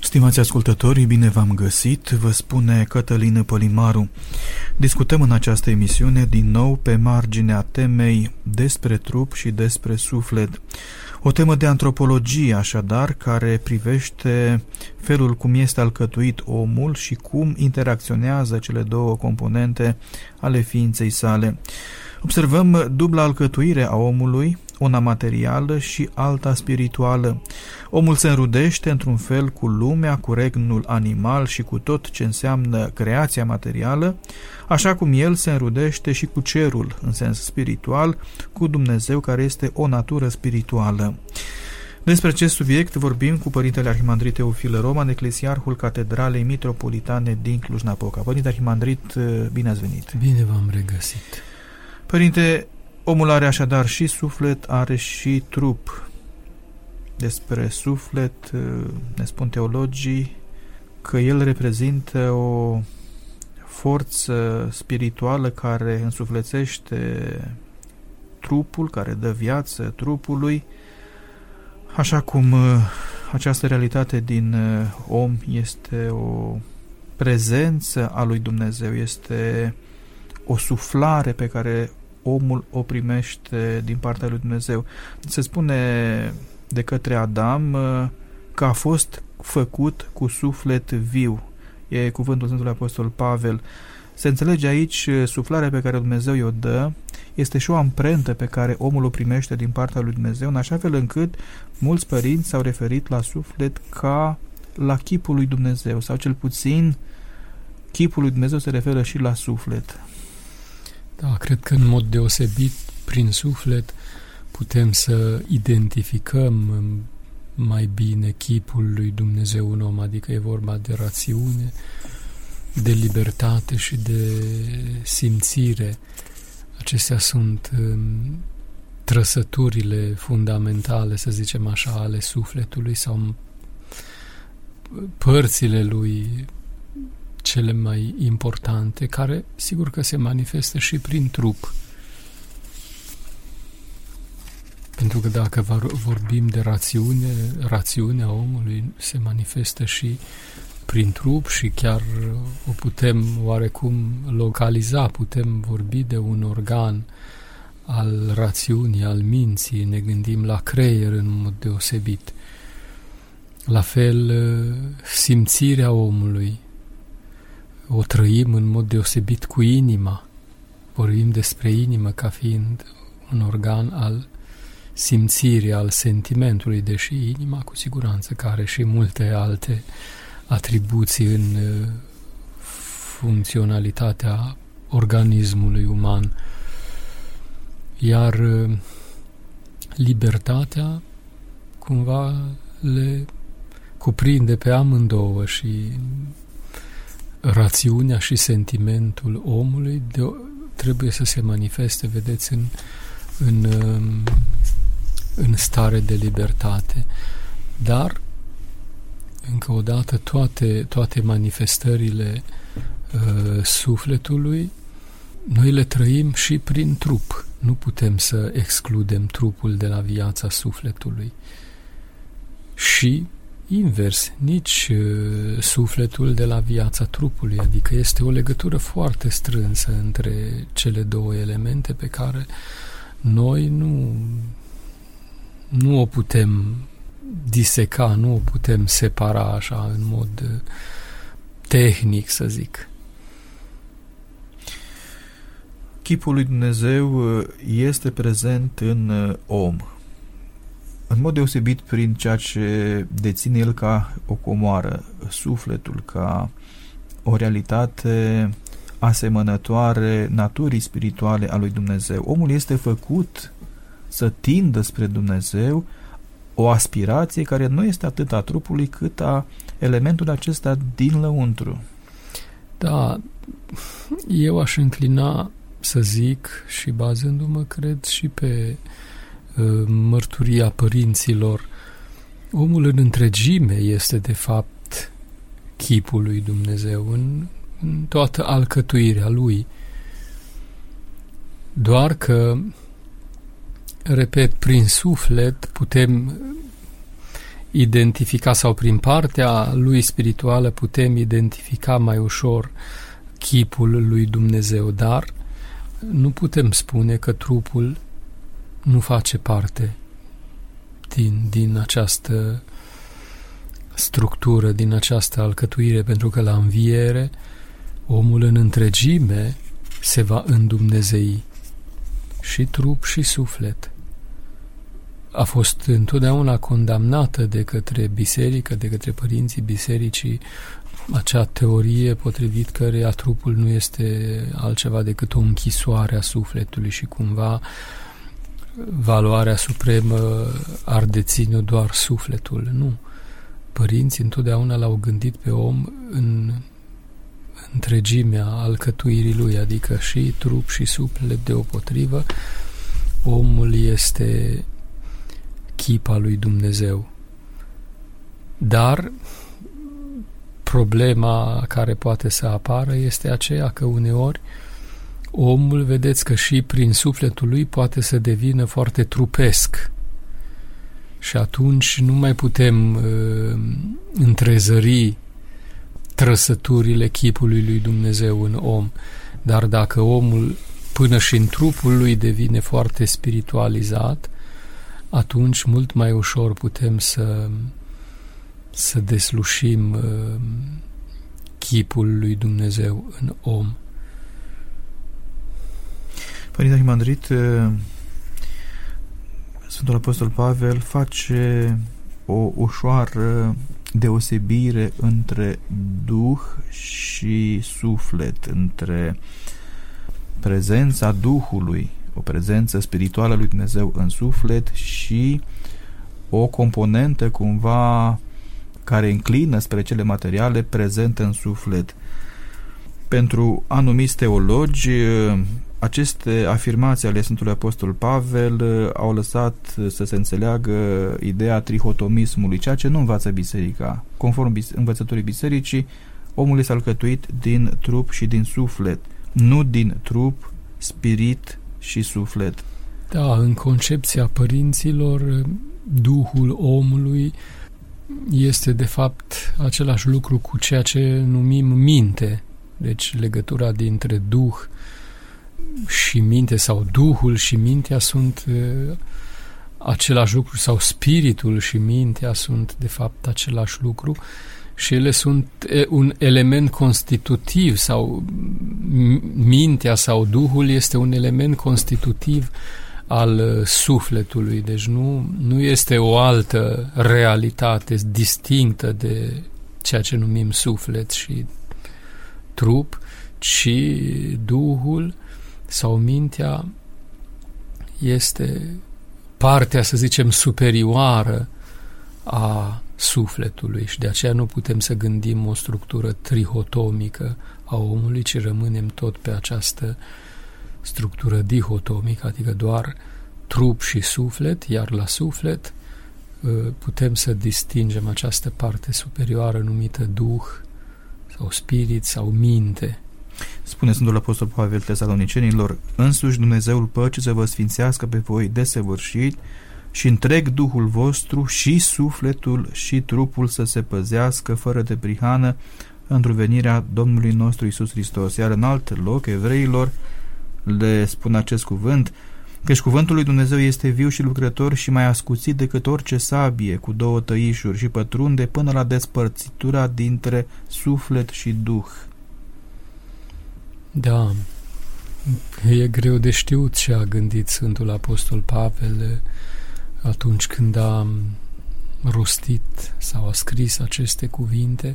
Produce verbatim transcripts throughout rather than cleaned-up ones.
Stimați ascultători, bine v-am găsit, vă spune Cătălin Pălimaru. Discutăm în această emisiune din nou pe marginea temei despre trup și despre suflet. O temă de antropologie, așadar, care privește felul cum este alcătuit omul și cum interacționează cele două componente ale ființei sale. Observăm dubla alcătuire a omului, una materială și alta spirituală. Omul se înrudește într-un fel cu lumea, cu regnul animal și cu tot ce înseamnă creația materială, așa cum el se înrudește și cu cerul, în sens spiritual, cu Dumnezeu, care este o natură spirituală. Despre acest subiect vorbim cu Părintele Arhimandrit Teofil Roman, eclesiarhul Catedralei Mitropolitane din Cluj-Napoca. Părinte Arhimandrit, bine ați venit! Bine v-am regăsit! Părinte, omul are așadar și suflet, are și trup. Despre suflet ne spun teologii că el reprezintă o forță spirituală care însuflețește trupul, care dă viață trupului, așa cum această realitate din om este o prezență a lui Dumnezeu, este o suflare pe care omul o primește din partea lui Dumnezeu. Se spune de către Adam că a fost făcut cu suflet viu. E cuvântul Sfântului Apostol Pavel. Se înțelege aici suflarea pe care Dumnezeu i-o dă, este și o amprentă pe care omul o primește din partea lui Dumnezeu, în așa fel încât mulți părinți s-au referit la suflet ca la chipul lui Dumnezeu, sau cel puțin chipul lui Dumnezeu se referă și la suflet. Da, cred că în mod deosebit, prin suflet, putem să identificăm mai bine chipul lui Dumnezeu în om, adică e vorba de rațiune, de libertate și de simțire. Acestea sunt um, trăsăturile fundamentale, să zicem așa, ale sufletului sau părțile lui cele mai importante, care sigur că se manifestă și prin trup. Pentru că dacă vorbim de rațiune, rațiunea omului se manifestă și prin trup și chiar o putem oarecum localiza, putem vorbi de un organ al rațiunii, al minții, ne gândim la creier în mod deosebit. La fel, simțirea omului o trăim în mod deosebit cu inima. Vorbim despre inimă ca fiind un organ al simțirii, al sentimentului, deși inima cu siguranță că are și multe alte atribuții în funcționalitatea organismului uman. Iar libertatea cumva le cuprinde pe amândouă și rațiunea și sentimentul omului de, trebuie să se manifeste, vedeți, în, în, în stare de libertate. Dar, încă o dată, toate, toate manifestările uh, sufletului, noi le trăim și prin trup. Nu putem să excludem trupul de la viața sufletului. Și invers, nici uh, sufletul de la viața trupului, adică este o legătură foarte strânsă între cele două elemente pe care noi nu, nu o putem diseca, nu o putem separa așa în mod uh, tehnic, să zic. Chipul lui Dumnezeu este prezent în om, în mod deosebit prin ceea ce deține el ca o comoară, sufletul ca o realitate asemănătoare naturii spirituale a lui Dumnezeu. Omul este făcut să tindă spre Dumnezeu, o aspirație care nu este atât a trupului cât a elementul acesta din lăuntru. Da, eu aș înclina să zic, și bazându-mă, cred, și pe uh, mărturia părinților, omul în întregime este de fapt chipul lui Dumnezeu în, în toată alcătuirea lui. Doar că, repet, prin suflet putem identifica, sau prin partea lui spirituală putem identifica mai ușor chipul lui Dumnezeu, dar nu putem spune că trupul nu face parte din, din această structură, din această alcătuire, pentru că la înviere omul în întregime se va îndumnezei, și trup și suflet. A fost întotdeauna condamnată de către biserică, de către părinții bisericii, acea teorie potrivit căreia trupul nu este altceva decât o închisoare a sufletului și cumva valoarea supremă ar deține doar sufletul. Nu. Părinții întotdeauna l-au gândit pe om în întregimea alcătuirii lui, adică și trup și suflet deopotrivă. Omul este chipa lui Dumnezeu. Dar problema care poate să apară este aceea că uneori omul, vedeți că și prin sufletul lui poate să devină foarte trupesc. Și atunci nu mai putem uh, întrezări trăsăturile chipului lui Dumnezeu în om. Dar dacă omul până și în trupul lui devine foarte spiritualizat, atunci mult mai ușor putem să, să deslușim uh, chipul lui Dumnezeu în om. Părinte Arhimandrit, Sfântul Apostol Pavel face o ușoară deosebire între Duh și suflet, între prezența Duhului, o prezență spirituală a lui Dumnezeu în suflet, și o componentă cumva care înclină spre cele materiale prezentă în suflet. Pentru anumiți teologi, aceste afirmații ale Sfântului Apostol Pavel au lăsat să se înțeleagă ideea trihotomismului, ceea ce nu învață biserica. Conform învățătorii bisericii, omul este alcătuit din trup și din suflet, nu din trup, spirit și suflet. Da, în concepția părinților, Duhul omului este de fapt același lucru cu ceea ce numim minte. Deci legătura dintre Duh și minte, sau Duhul și mintea sunt uh, același lucru, sau spiritul și mintea sunt de fapt același lucru, și ele sunt un element constitutiv, sau mintea sau Duhul este un element constitutiv al sufletului, deci nu, nu este o altă realitate distinctă de ceea ce numim suflet și trup, ci Duhul sau mintea este partea, să zicem, superioară a sufletului, și de aceea nu putem să gândim o structură trihotomică a omului, ci rămânem tot pe această structură dihotomică, adică doar trup și suflet, iar la suflet putem să distingem această parte superioară numită Duh sau spirit sau minte. Spune Sfântul Apostol Pavel Tesalonicenilor: însuși Dumnezeul păcii să vă sfințească pe voi desăvârșit și întreg Duhul vostru și sufletul și trupul să se păzească fără de prihană într-o venirea Domnului nostru Iisus Hristos. Iar în alt loc, evreilor le spun acest cuvânt: căci cuvântul lui Dumnezeu este viu și lucrător și mai ascuțit decât orice sabie cu două tăișuri și pătrunde până la despărțitura dintre suflet și Duh. Da, e greu de știut ce a gândit Sfântul Apostol Pavel atunci când a rostit sau a scris aceste cuvinte,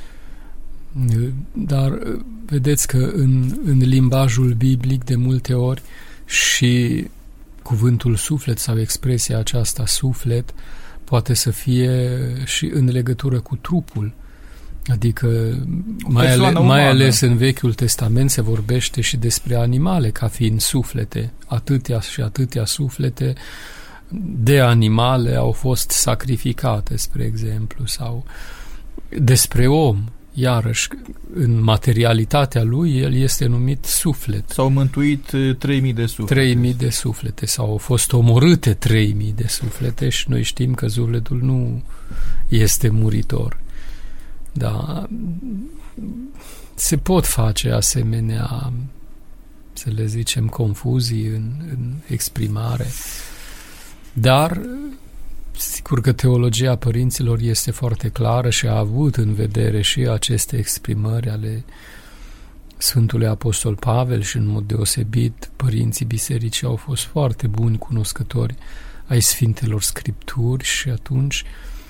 dar vedeți că în, în limbajul biblic de multe ori și cuvântul suflet sau expresia aceasta suflet poate să fie și în legătură cu trupul. Adică mai, ale, mai ales în Vechiul Testament se vorbește și despre animale ca fiind suflete. Atâtea și atâtea suflete de animale au fost sacrificate, spre exemplu, sau despre om. iarăși, în materialitatea lui, el este numit suflet. S-au mântuit trei mii de suflete. trei mii de suflete, sau au fost omorâte trei mii de suflete și noi știm că sufletul nu este muritor. Da, se pot face asemenea, să le zicem, confuzii în, în exprimare, dar sigur că teologia părinților este foarte clară și a avut în vedere și aceste exprimări ale Sfântului Apostol Pavel și în mod deosebit părinții bisericii au fost foarte buni cunoscători ai Sfintelor Scripturi și atunci,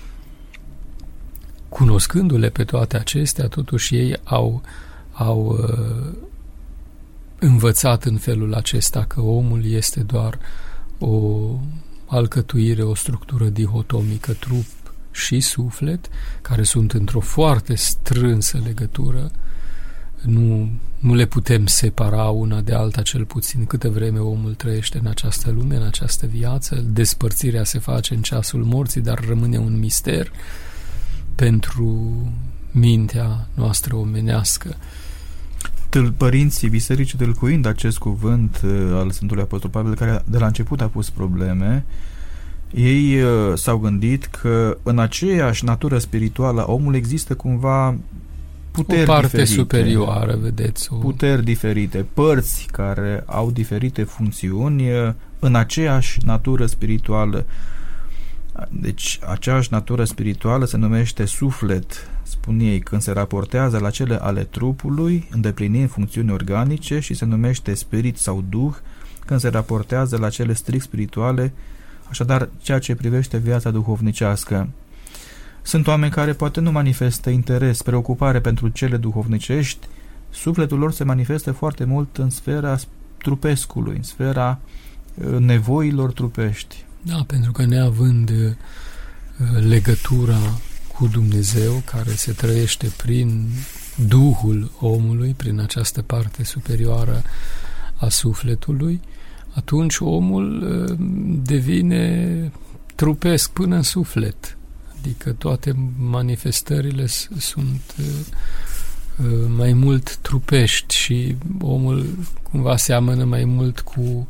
cunoscându-le pe toate acestea, totuși ei au, au uh, învățat în felul acesta că omul este doar o alcătuire, o structură dihotomică, trup și suflet, care sunt într-o foarte strânsă legătură. Nu, nu le putem separa una de alta, cel puțin câtă vreme omul trăiește în această lume, în această viață. Despărțirea se face în ceasul morții, dar rămâne un mister pentru mintea noastră omenească. Părinții bisericii, tâlcuind acest cuvânt al Sfântului Apostol Pavel, care de la început a pus probleme, ei s-au gândit că în aceeași natură spirituală a omului există cumva puteri o parte diferite, superioară, vedeți. O... Puteri diferite, părți care au diferite funcțiuni în aceeași natură spirituală. Deci, aceeași natură spirituală se numește suflet, spun ei, când se raportează la cele ale trupului, îndeplinind funcțiuni organice, și se numește spirit sau duh, când se raportează la cele strict spirituale, așadar, ceea ce privește viața duhovnicească. Sunt oameni care poate nu manifestă interes, preocupare pentru cele duhovnicești, sufletul lor se manifestă foarte mult în sfera trupescului, în sfera nevoilor trupești. Da, pentru că neavând legătura cu Dumnezeu, care se trăiește prin Duhul omului, prin această parte superioară a sufletului, atunci omul devine trupesc până în suflet. Adică toate manifestările sunt mai mult trupești și omul cumva seamănă mai mult cu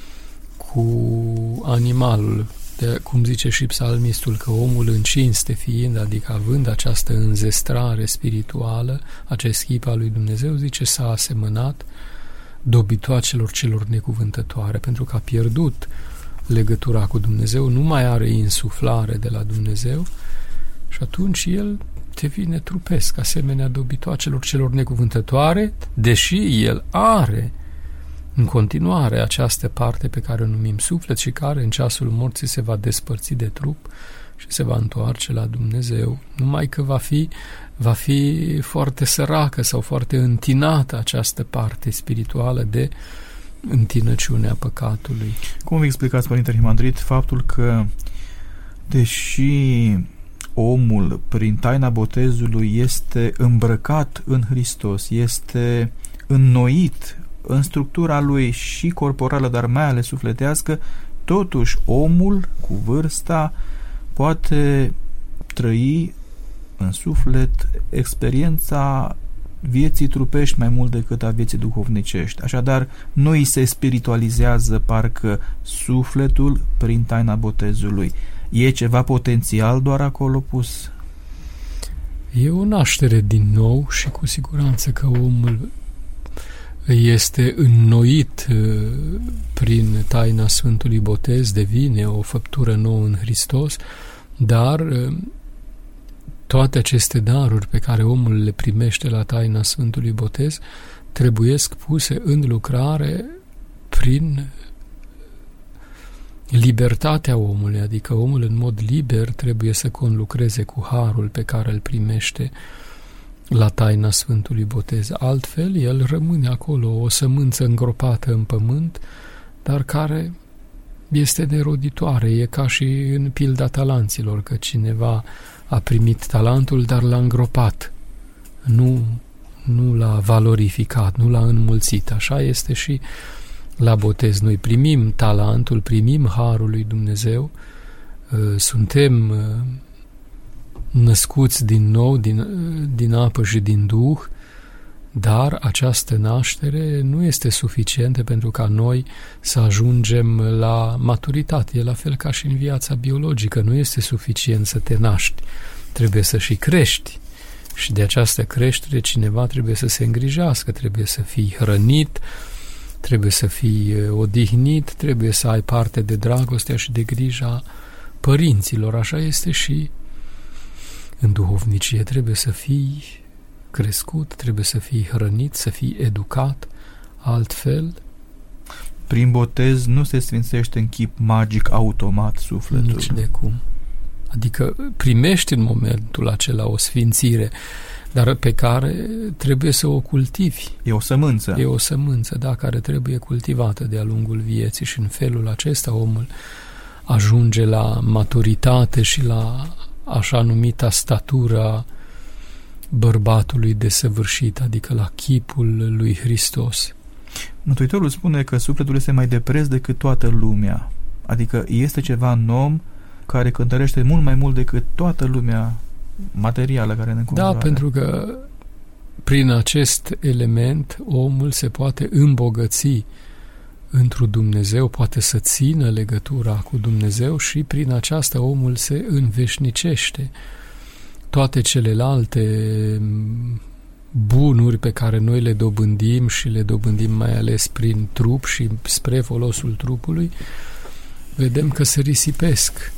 cu animalul, de, cum zice și psalmistul, că omul în cinste fiind, adică având această înzestrare spirituală, acest chip al lui Dumnezeu, zice, s-a asemănat dobitoacelor celor necuvântătoare, pentru că a pierdut legătura cu Dumnezeu, nu mai are insuflare de la Dumnezeu și atunci el devine trupesc, asemenea dobitoacelor celor necuvântătoare, deși el are în continuare această parte pe care o numim suflet și care în ceasul morții se va despărți de trup și se va întoarce la Dumnezeu, numai că va fi, va fi foarte săracă sau foarte întinată această parte spirituală de întinăciunea păcatului. Cum vă explicați, Părinte Arhimandrit, faptul că deși omul prin taina botezului este îmbrăcat în Hristos, este înnoit în structura lui și corporală, dar mai ales sufletească, totuși omul cu vârsta poate trăi în suflet experiența vieții trupești mai mult decât a vieții duhovnicești. Așadar, nu îi se spiritualizează parcă sufletul prin taina botezului. E ceva potențial doar acolo pus? E o naștere din nou și cu siguranță că omul este înnoit prin taina Sfântului Botez, devine o făptură nouă în Hristos, dar toate aceste daruri pe care omul le primește la taina Sfântului Botez trebuiesc puse în lucrare prin libertatea omului, adică omul în mod liber trebuie să conlucreze cu harul pe care îl primește la taina Sfântului Botez. Altfel, el rămâne acolo, o sămânță îngropată în pământ, dar care este neroditoare. E ca și în pilda talanților, că cineva a primit talentul, dar l-a îngropat. Nu, nu l-a valorificat, nu l-a înmulțit. Așa este și la botez. Noi primim talentul, primim harul lui Dumnezeu, suntem născuți din nou din, din apă și din Duh, dar această naștere nu este suficientă pentru ca noi să ajungem la maturitate. E la fel ca și în viața biologică. Nu este suficient să te naști. Trebuie să și crești. Și de această creștere cineva trebuie să se îngrijească, trebuie să fii hrănit, trebuie să fii odihnit, trebuie să ai parte de dragostea și de grija părinților. Așa este și în duhovnicie. Trebuie să fii crescut, trebuie să fii hrănit, să fii educat, altfel... Prin botez nu se sfințește în chip magic automat sufletul. Nici de cum. Adică primești în momentul acela o sfințire, dar pe care trebuie să o cultivi. E o sămânță. E o sămânță, da, care trebuie cultivată de-a lungul vieții și în felul acesta omul ajunge la maturitate și la așa numita statura bărbatului desăvârșit, adică la chipul lui Hristos. Mântuitorul spune că sufletul este mai de preț decât toată lumea. Adică este ceva în om care cântărește mult mai mult decât toată lumea materială care ne înconjoară. Da, pentru că prin acest element omul se poate îmbogăți într-un Dumnezeu, poate să țină legătura cu Dumnezeu și prin aceasta omul se înveșnicește. Toate celelalte bunuri pe care noi le dobândim și le dobândim mai ales prin trup și spre folosul trupului, vedem că se risipesc.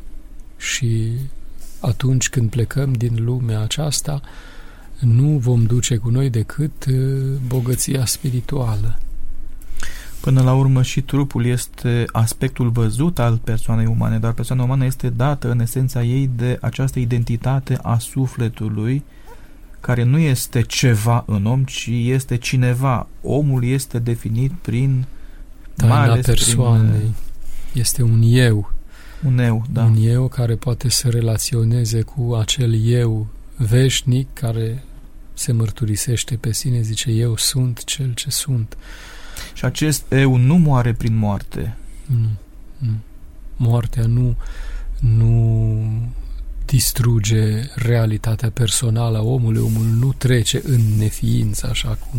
Și atunci când plecăm din lumea aceasta, nu vom duce cu noi decât bogăția spirituală. Până la urmă și trupul este aspectul văzut al persoanei umane, dar persoana umană este dată în esența ei de această identitate a sufletului, care nu este ceva în om, ci este cineva. Omul este definit prin taina persoanei. Prin, este un eu. Un eu, da. Un eu care poate să relaționeze cu acel eu veșnic care se mărturisește pe sine, zice eu sunt cel ce sunt. Și acest eu nu moare prin moarte. Nu, nu. Moartea nu, nu distruge realitatea personală a omului. Omul nu trece în neființă, așa cum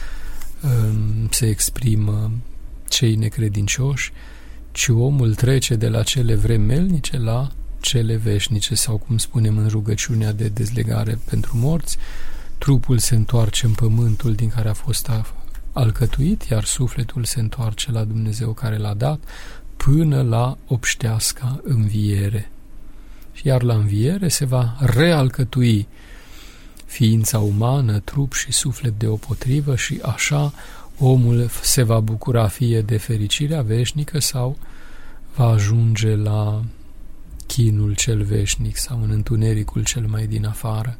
um, se exprimă cei necredincioși, ci omul trece de la cele vremelnice la cele veșnice, sau cum spunem în rugăciunea de dezlegare pentru morți, trupul se întoarce în pământul din care a fost alcătuit, iar sufletul se întoarce la Dumnezeu care l-a dat, până la obșteasca înviere. Iar la înviere se va realcătui ființa umană, trup și suflet deopotrivă, și așa omul se va bucura fie de fericirea veșnică sau va ajunge la chinul cel veșnic sau în întunericul cel mai din afară.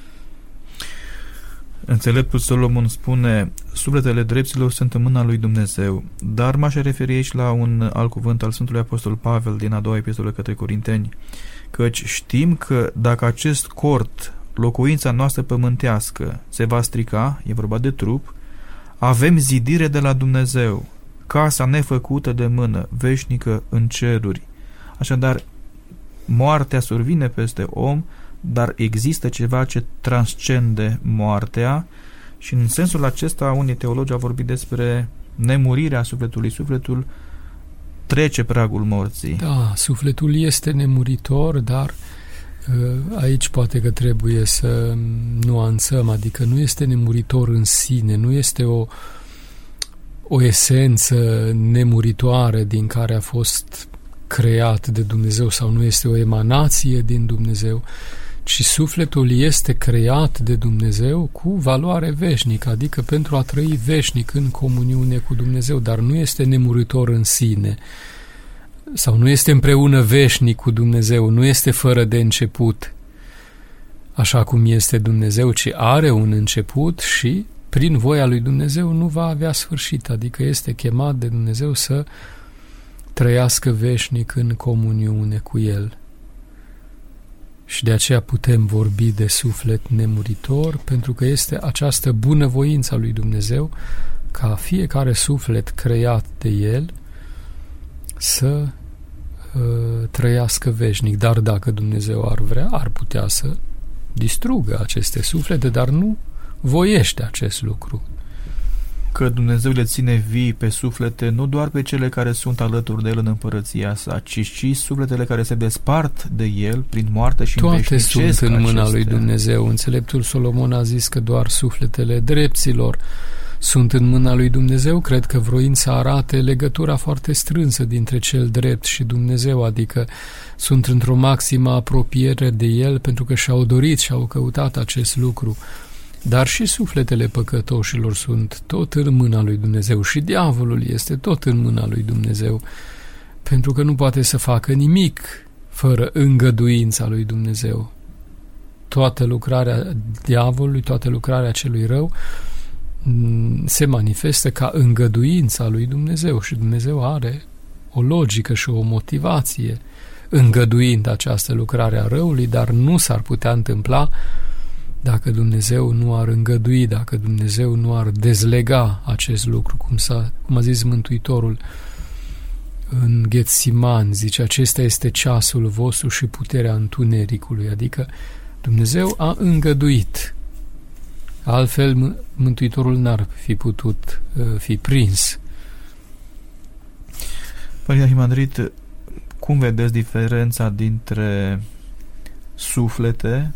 Înțeleptul Solomon spune: sufletele drepților sunt în mâna lui Dumnezeu, dar m-aș referi aici la un alt cuvânt al Sfântului Apostol Pavel din a doua epistolă către Corinteni, căci știm că dacă acest cort, locuința noastră pământească, se va strica, e vorba de trup, avem zidire de la Dumnezeu, casa nefăcută de mână, veșnică în ceruri. Așadar, moartea survine peste om, dar există ceva ce transcende moartea și în sensul acesta unii teologi au vorbit despre nemurirea sufletului. Sufletul trece pragul morții. Da, sufletul este nemuritor, dar aici poate că trebuie să nuanțăm, adică nu este nemuritor în sine, nu este o, o esență nemuritoare din care a fost creat de Dumnezeu sau nu este o emanație din Dumnezeu, ci sufletul este creat de Dumnezeu cu valoare veșnică, adică pentru a trăi veșnic în comuniune cu Dumnezeu, dar nu este nemuritor în sine sau nu este împreună veșnic cu Dumnezeu, nu este fără de început, așa cum este Dumnezeu, ci are un început și prin voia lui Dumnezeu nu va avea sfârșit, adică este chemat de Dumnezeu să trăiască veșnic în comuniune cu El. Și de aceea putem vorbi de suflet nemuritor, pentru că este această bunăvoință a lui Dumnezeu ca fiecare suflet creat de El să uh, trăiască veșnic. Dar dacă Dumnezeu ar vrea, ar putea să distrugă aceste suflete, dar nu voiește acest lucru. Că Dumnezeu le ține vii pe suflete, nu doar pe cele care sunt alături de El în împărăția sa, ci și sufletele care se despart de El prin moarte și toate sunt în mâna acestea. lui Dumnezeu. Înțeleptul Solomon a zis că doar sufletele drepților sunt în mâna lui Dumnezeu. Cred că vroind să arate legătura foarte strânsă dintre cel drept și Dumnezeu, adică sunt într-o maximă apropiere de El pentru că și-au dorit și au căutat acest lucru. Dar și sufletele păcătoșilor sunt tot în mâna lui Dumnezeu și diavolul este tot în mâna lui Dumnezeu, pentru că nu poate să facă nimic fără îngăduința lui Dumnezeu. Toată lucrarea diavolului, toată lucrarea celui rău se manifestă ca îngăduința lui Dumnezeu și Dumnezeu are o logică și o motivație îngăduind această lucrare a răului, dar nu s-ar putea întâmpla dacă Dumnezeu nu ar îngădui, dacă Dumnezeu nu ar dezlega acest lucru, cum, s-a, cum a zis Mântuitorul în Ghetsimani, zice, acesta este ceasul vostru și puterea întunericului, adică Dumnezeu a îngăduit. Altfel, Mântuitorul n-ar fi putut uh, fi prins. Părinte Arhimandrit, cum vedeți diferența dintre suflete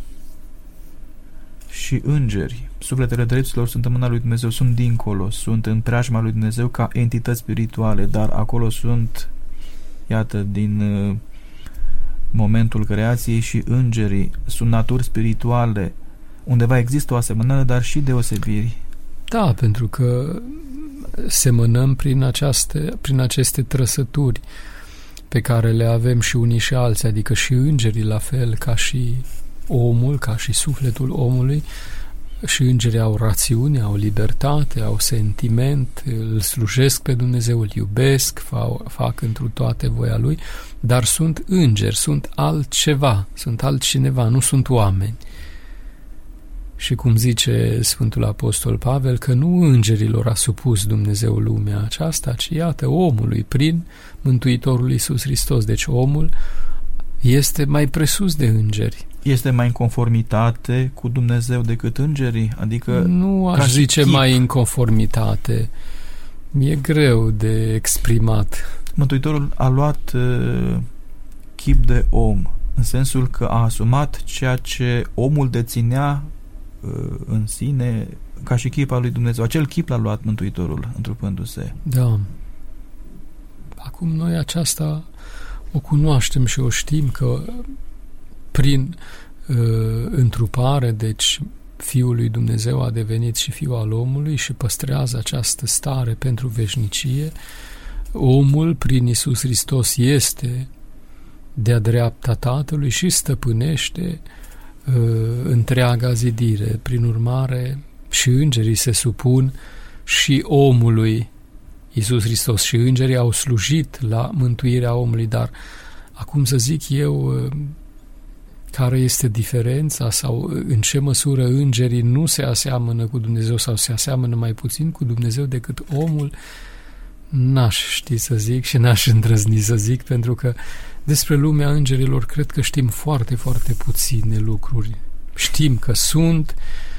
și îngeri? Sufletele dreptilor sunt în mâna lui Dumnezeu, sunt dincolo, sunt în preajma lui Dumnezeu ca entități spirituale, dar acolo sunt, iată, din uh, momentul creației și îngerii, sunt naturi spirituale. Undeva există o asemănare, dar și deosebiri. Da, pentru că semănăm prin, aceaste, prin aceste trăsături pe care le avem și unii și alții, adică și îngerii la fel ca și omul, ca și sufletul omului, și îngerii au rațiune, au libertate, au sentiment, îl slujesc pe Dumnezeu, îl iubesc, fac, fac întru toate voia lui, dar sunt îngeri, sunt altceva, sunt altcineva, nu sunt oameni. Și cum zice Sfântul Apostol Pavel, că nu îngerilor a supus Dumnezeu lumea aceasta, ci iată omului prin Mântuitorul Iisus Hristos. Deci omul este mai presus de îngeri. Este mai în conformitate cu Dumnezeu decât îngerii? Adică nu aș zice chip. Mai în conformitate. E greu de exprimat. Mântuitorul a luat uh, chip de om, în sensul că a asumat ceea ce omul deținea uh, în sine ca și chip al lui Dumnezeu. Acel chip l-a luat Mântuitorul întrupându-se. Da. Acum noi aceasta o cunoaștem și o știm că prin uh, întrupare, deci Fiul lui Dumnezeu a devenit și Fiul al omului și păstrează această stare pentru veșnicie. Omul, prin Iisus Hristos, este de-a dreapta Tatălui și stăpânește uh, întreaga zidire. Prin urmare, și îngerii se supun și omului Iisus Hristos și îngerii au slujit la mântuirea omului, dar acum să zic eu care este diferența sau în ce măsură îngerii nu se aseamănă cu Dumnezeu sau se aseamănă mai puțin cu Dumnezeu decât omul, n-aș ști să zic și n-aș îndrăzni să zic, pentru că despre lumea îngerilor cred că știm foarte, foarte puține lucruri. Știm că sunt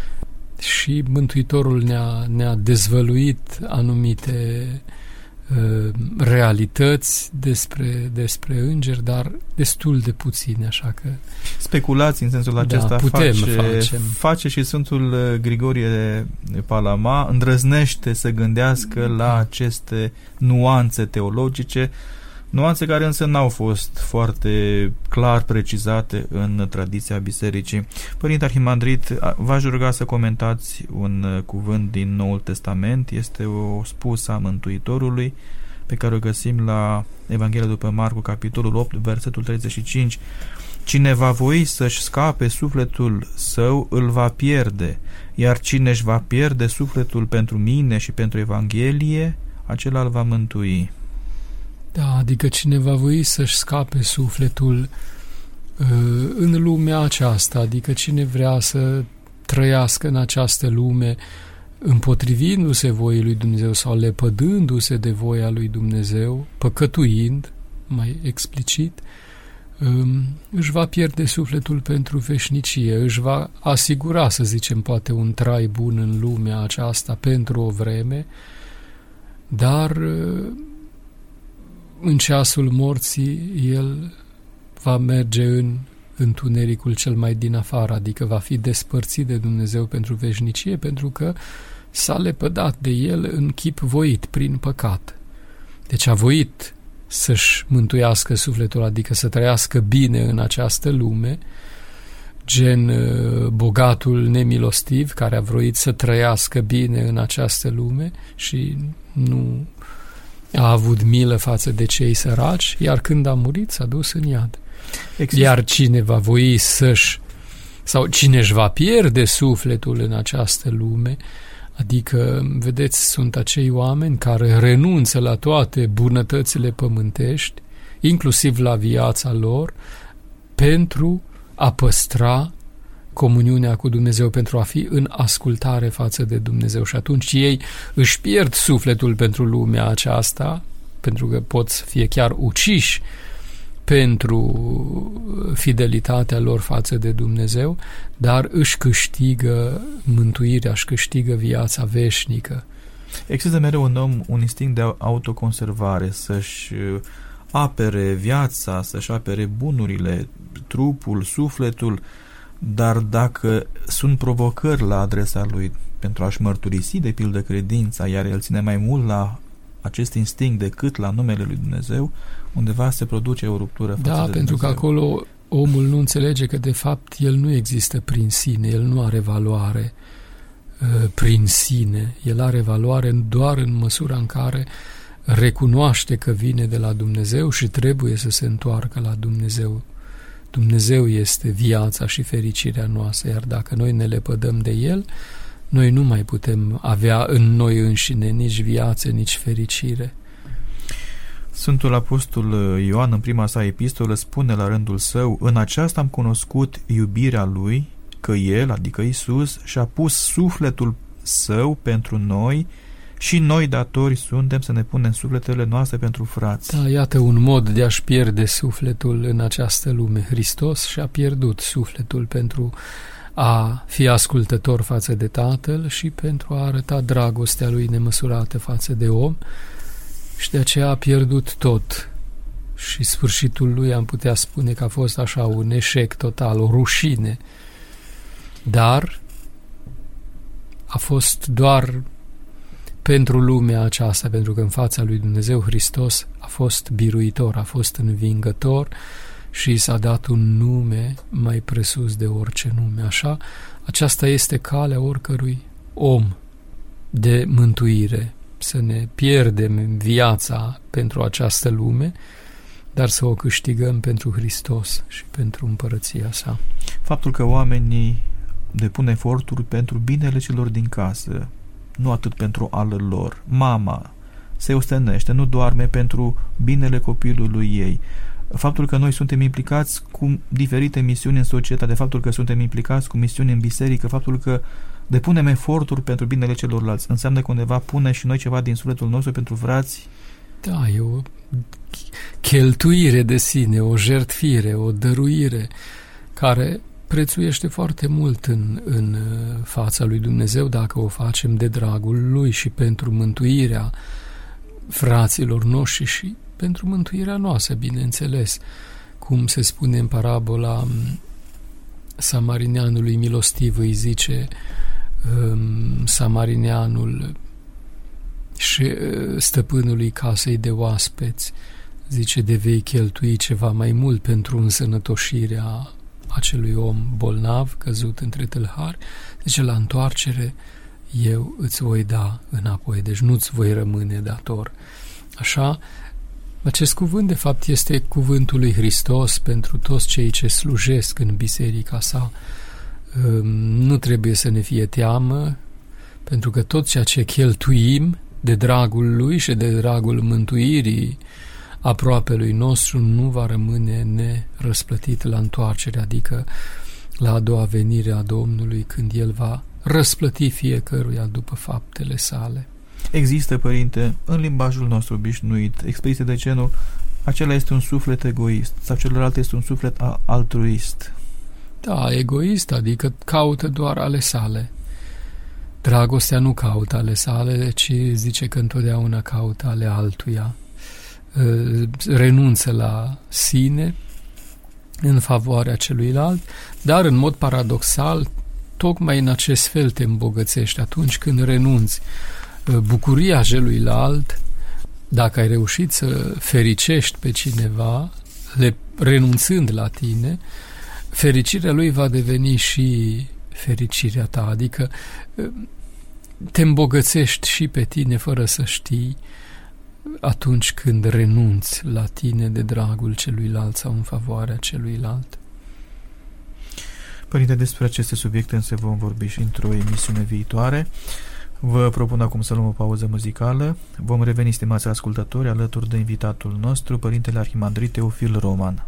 și Mântuitorul ne-a, ne-a dezvăluit anumite uh, realități despre, despre îngeri, dar destul de puține, așa că... Speculații în sensul acesta, da, putem face, face și Sfântul Grigorie Palama, îndrăznește să gândească la aceste nuanțe teologice, nuanțe care însă n-au fost foarte clar precizate în tradiția bisericii. Părinte Arhimandrit, v-aș ruga să comentați un cuvânt din Noul Testament. Este o spusă a Mântuitorului pe care o găsim la Evanghelia după Marcu, capitolul opt, versetul treizeci și cinci. Cine va voi să-și scape sufletul său, îl va pierde, iar cine își va pierde sufletul pentru mine și pentru Evanghelie, acela îl va mântui. Da, adică cine va voi să-și scape sufletul uh, în lumea aceasta, adică cine vrea să trăiască în această lume împotrivindu-se voii lui Dumnezeu sau lepădându-se de voia lui Dumnezeu, păcătuind, mai explicit, își va pierde sufletul pentru veșnicie, își va asigura, să zicem, poate un trai bun în lumea aceasta pentru o vreme, dar în ceasul morții el va merge în întunericul cel mai din afară, adică va fi despărțit de Dumnezeu pentru veșnicie, pentru că s-a lepădat de el în chip voit, prin păcat. Deci a voit să-și mântuiască sufletul, adică să trăiască bine în această lume, gen bogatul nemilostiv care a vroit să trăiască bine în această lume și nu a avut milă față de cei săraci, iar când a murit s-a dus în iad. Există. Iar cine va voi să-și, sau cine își va pierde sufletul în această lume, adică, vedeți, sunt acei oameni care renunță la toate bunătățile pământești, inclusiv la viața lor, pentru a păstra comuniunea cu Dumnezeu, pentru a fi în ascultare față de Dumnezeu. Și atunci ei își pierd sufletul pentru lumea aceasta, pentru că pot să fie chiar uciși pentru fidelitatea lor față de Dumnezeu, dar își câștigă mântuirea, își câștigă viața veșnică. Există mereu în om un instinct de autoconservare, să-și apere viața, să-și apere bunurile, trupul, sufletul, dar dacă sunt provocări la adresa lui pentru a-și mărturisi de pildă credința, iar el ține mai mult la acest instinct decât la numele lui Dumnezeu, undeva se produce o ruptură față da, de pentru Dumnezeu. Că acolo omul nu înțelege că de fapt el nu există prin sine, el nu are valoare uh, prin sine, el are valoare doar în măsura în care recunoaște că vine de la Dumnezeu și trebuie să se întoarcă la Dumnezeu. Dumnezeu este viața și fericirea noastră, iar dacă noi ne lepădăm de El, noi nu mai putem avea în noi înșine nici viață, nici fericire. Sfântul Apostol Ioan, în prima sa epistolă, spune la rândul său: în aceasta am cunoscut iubirea Lui, că El, adică Iisus, și-a pus sufletul Său pentru noi și noi datori suntem să ne punem sufletele noastre pentru frați. Da, iată un mod de a-și pierde sufletul în această lume. Hristos și-a pierdut sufletul pentru a fi ascultător față de Tatăl și pentru a arăta dragostea Lui nemăsurată față de om, și de aceea a pierdut tot. Și sfârșitul Lui am putea spune că a fost așa un eșec total, o rușine. Dar a fost doar pentru lumea aceasta, pentru că în fața lui Dumnezeu Hristos a fost biruitor, a fost învingător și i s-a dat un nume mai presus de orice nume. Așa, aceasta este calea oricărui om de mântuire, să ne pierdem viața pentru această lume, dar să o câștigăm pentru Hristos și pentru împărăția sa. Faptul că oamenii depun eforturi pentru binele celor din casă, nu atât pentru al lor. Mama se ostenește, nu doarme pentru binele copilului ei. Faptul că noi suntem implicați cu diferite misiuni în societate, faptul că suntem implicați cu misiuni în biserică, faptul că depunem eforturi pentru binele celorlalți, înseamnă că undeva pune și noi ceva din sufletul nostru pentru frați? Da, e o cheltuire de sine, o jertfire, o dăruire care prețuiește foarte mult în, în fața lui Dumnezeu dacă o facem de dragul Lui și pentru mântuirea fraților noștri și pentru mântuirea noastră, bineînțeles. Cum se spune în parabola samarineanului milostiv, îi zice um, samarineanul și stăpânului casei de oaspeți, zice: de vei cheltui ceva mai mult pentru însănătoșirea acelui om bolnav căzut între tâlhari, zice: la întoarcere eu îți voi da înapoi, deci nu-ți voi rămâne dator. Așa, acest cuvânt de fapt este cuvântul lui Hristos pentru toți cei ce slujesc în biserica sa. Nu trebuie să ne fie teamă, pentru că tot ceea ce cheltuim de dragul Lui și de dragul mântuirii aproapelui nostru nu va rămâne nerăsplătit la întoarcere, adică la a doua venire a Domnului, când El va răsplăti fiecăruia după faptele sale. Există, Părinte, în limbajul nostru obișnuit, expresii de genul: acela este un suflet egoist sau celălalt este un suflet altruist. Da, egoist, adică caută doar ale sale. Dragostea nu caută ale sale, ci zice că întotdeauna caută ale altuia. Renunță la sine în favoarea celuilalt, dar în mod paradoxal, tocmai în acest fel te îmbogățești atunci când renunți. Bucuria celuilalt, dacă ai reușit să fericești pe cineva, le, renunțând la tine, fericirea lui va deveni și fericirea ta, adică te îmbogățești și pe tine fără să știi atunci când renunți la tine de dragul celuilalt sau în favoarea celuilalt. Părinte, despre aceste subiecte însă vom vorbi și într-o emisiune viitoare. Vă propun acum să luăm o pauză muzicală. Vom reveni, stimați ascultători, alături de invitatul nostru, Părintele Arhimandrit Teofil Roman.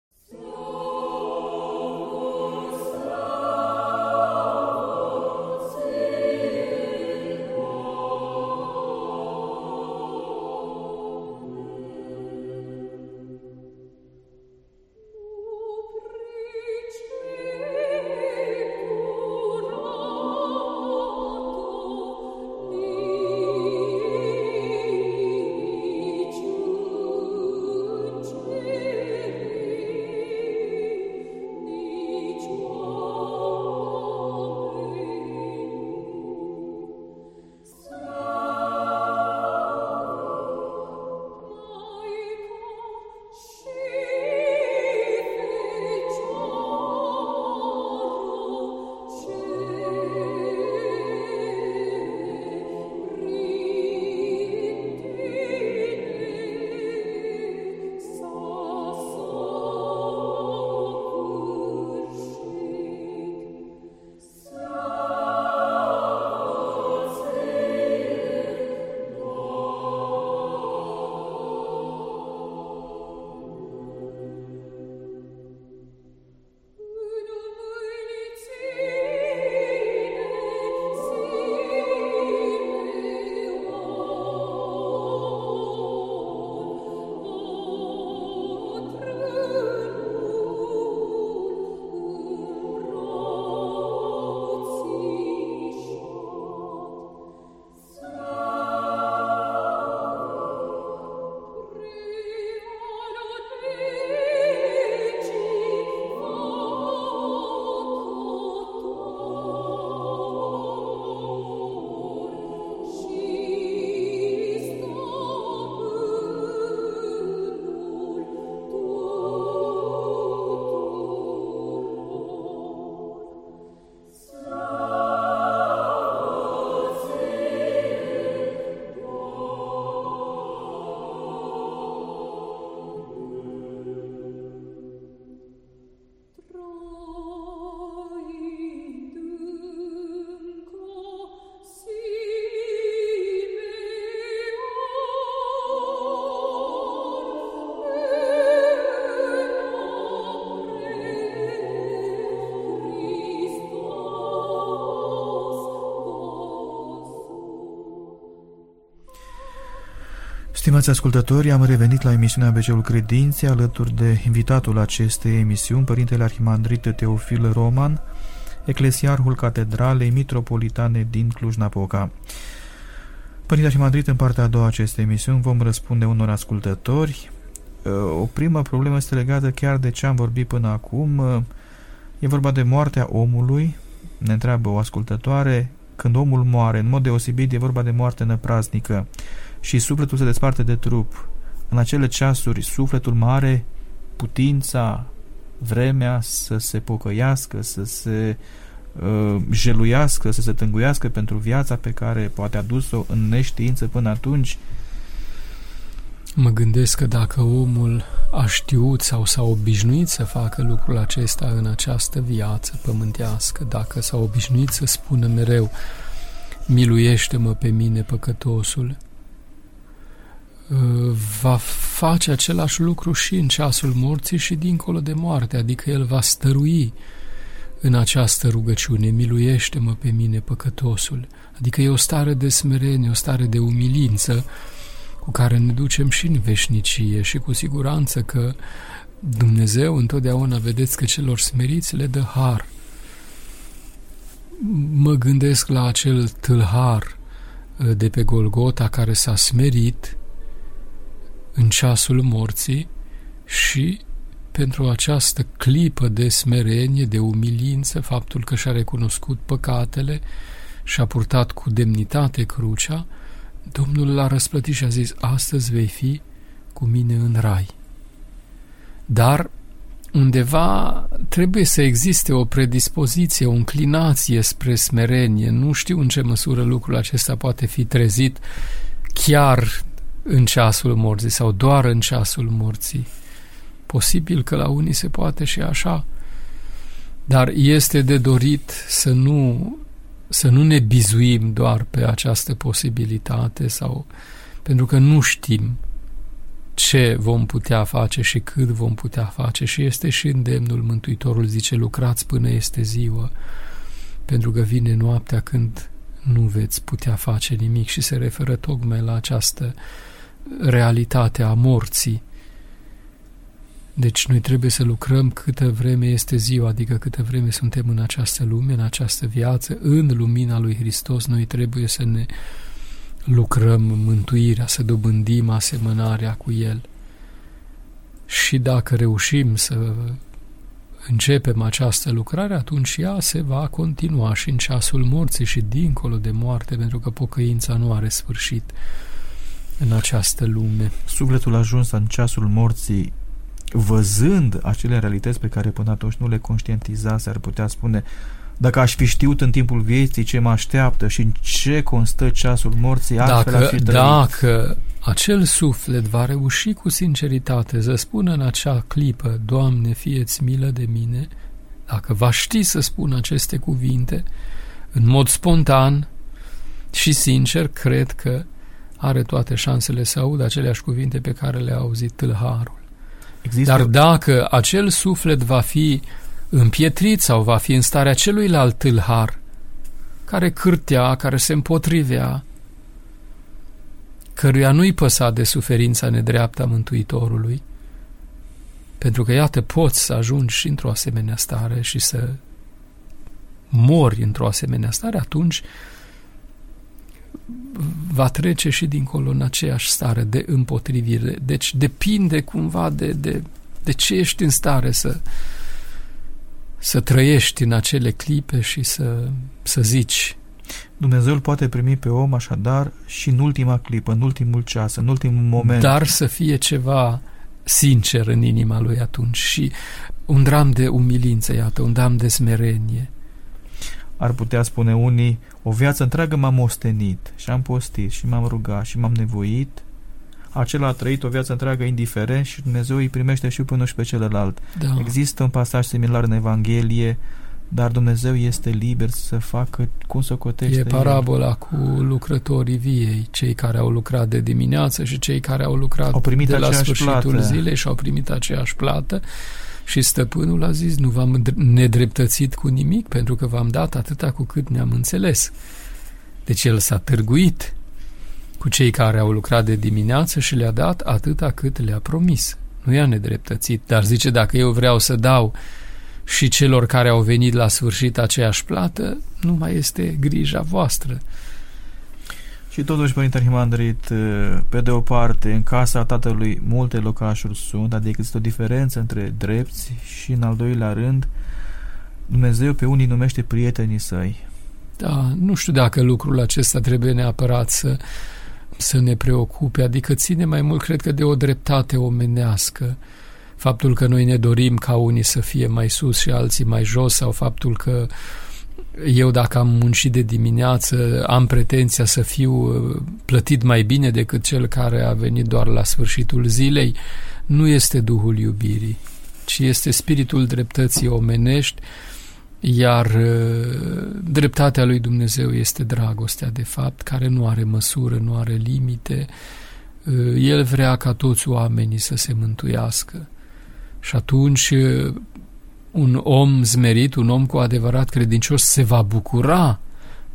Stimați ascultători, am revenit la emisiunea A B C-ul Credinței alături de invitatul acestei emisiuni, Părintele Arhimandrit Teofil Roman, eclesiarhul Catedralei Mitropolitane din Cluj-Napoca. Părinte Arhimandrit, în partea a doua acestei emisiuni vom răspunde unor ascultători. O primă problemă este legată chiar de ce am vorbit până acum. E vorba de moartea omului. Ne întreabă o ascultătoare, când omul moare, în mod deosebit e vorba de moarte năpraznică și sufletul se desparte de trup. În acele ceasuri, sufletul mai are putința, vremea să se pocăiască, să se uh, jeluiască, să se tânguiască pentru viața pe care poate a dus-o în neștiință până atunci. Mă gândesc că dacă omul a știut sau s-a obișnuit să facă lucrul acesta în această viață pământească, dacă s-a obișnuit să spună mereu, miluiește-mă pe mine, păcătosul, va face același lucru și în ceasul morții și dincolo de moarte, adică el va stărui în această rugăciune, miluiește-mă pe mine, păcătosul. Adică e o stare de smerenie, o stare de umilință, cu care ne ducem și în veșnicie și cu siguranță că Dumnezeu întotdeauna, vedeți că celor smeriți le dă har. Mă gândesc la acel tâlhar de pe Golgota care s-a smerit în ceasul morții și pentru această clipă de smerenie, de umilință, faptul că și-a recunoscut păcatele și a purtat cu demnitate crucea, Domnul l-a răsplătit și a zis: astăzi vei fi cu mine în rai. Dar undeva trebuie să existe o predispoziție, o înclinație spre smerenie. Nu știu în ce măsură lucrul acesta poate fi trezit chiar în ceasul morții sau doar în ceasul morții. Posibil că la unii se poate și așa, dar este de dorit să nu, să nu ne bizuim doar pe această posibilitate, sau pentru că nu știm ce vom putea face și cât vom putea face. Și este și îndemnul Mântuitorul, zice: lucrați până este ziua, pentru că vine noaptea când nu veți putea face nimic. Și se referă tocmai la această realitate a morții. Deci noi trebuie să lucrăm câtă vreme este ziua, adică câtă vreme suntem în această lume, în această viață, în lumina lui Hristos. Noi trebuie să ne lucrăm mântuirea, să dobândim asemănarea cu El. Și dacă reușim să începem această lucrare, atunci ea se va continua și în ceasul morții și dincolo de moarte, pentru că pocăința nu are sfârșit în această lume. Sufletul a ajuns în ceasul morții văzând acele realități pe care până atunci nu le conștientizase, ar putea spune: dacă aș fi știut în timpul vieții ce mă așteaptă și în ce constă ceasul morții, altfel dacă, ar fi trăit. Dacă acel suflet va reuși cu sinceritate să spună în acea clipă: Doamne, fie-ți milă de mine, dacă va ști să spună aceste cuvinte în mod spontan și sincer, cred că are toate șansele să audă aceleași cuvinte pe care le-a auzit tâlharul. Există... Dar dacă acel suflet va fi împietrit sau va fi în starea celuilalt tâlhar, care cârtea, care se împotrivea, căruia nu-i păsa de suferința nedreaptă a Mântuitorului, pentru că, iată, poți să ajungi și într-o asemenea stare și să mori într-o asemenea stare, atunci va trece și dincolo în aceeași stare de împotrivire. Deci depinde cumva de, de, de ce ești în stare să, să trăiești în acele clipe și să, să zici. Dumnezeu îl poate primi pe om așadar și în ultima clipă, în ultimul ceas, în ultimul moment. Dar să fie ceva sincer în inima lui atunci și un dram de umilință, iată, un dram de smerenie. Ar putea spune unii: o viață întreagă m-am ostenit și am postit și m-am rugat și m-am nevoit. Acela a trăit o viață întreagă indiferent și Dumnezeu îi primește și până și pe celălalt. Da. Există un pasaj similar în Evanghelie, dar Dumnezeu este liber să facă cum să cotește. E parabola el. Cu lucrătorii viei, cei care au lucrat de dimineață și cei care au lucrat au primit de la sfârșitul plată. Zilei și au primit aceeași plată. Și stăpânul a zis: nu v-am nedreptățit cu nimic, pentru că v-am dat atâta cu cât ne-am înțeles. Deci el s-a târguit cu cei care au lucrat de dimineață și le-a dat atâta cât le-a promis. Nu i-a nedreptățit, dar zice: dacă eu vreau să dau și celor care au venit la sfârșit aceeași plată, nu mai este grija voastră. Și totuși, Părinte Arhimandrit, pe de o parte, în casa tatălui multe locașuri sunt, adică există o diferență între drepți, și în al doilea rând, Dumnezeu pe unii numește prietenii săi. Da, nu știu dacă lucrul acesta trebuie neapărat să, să ne preocupe, adică ține mai mult, cred că, de o dreptate omenească. Faptul că noi ne dorim ca unii să fie mai sus și alții mai jos, sau faptul că eu, dacă am muncit de dimineață, am pretenția să fiu plătit mai bine decât cel care a venit doar la sfârșitul zilei, nu este Duhul iubirii, ci este spiritul dreptății omenești, iar dreptatea lui Dumnezeu este dragostea, de fapt, care nu are măsură, nu are limite. El vrea ca toți oamenii să se mântuiască. Și atunci un om zmerit, un om cu adevărat credincios, se va bucura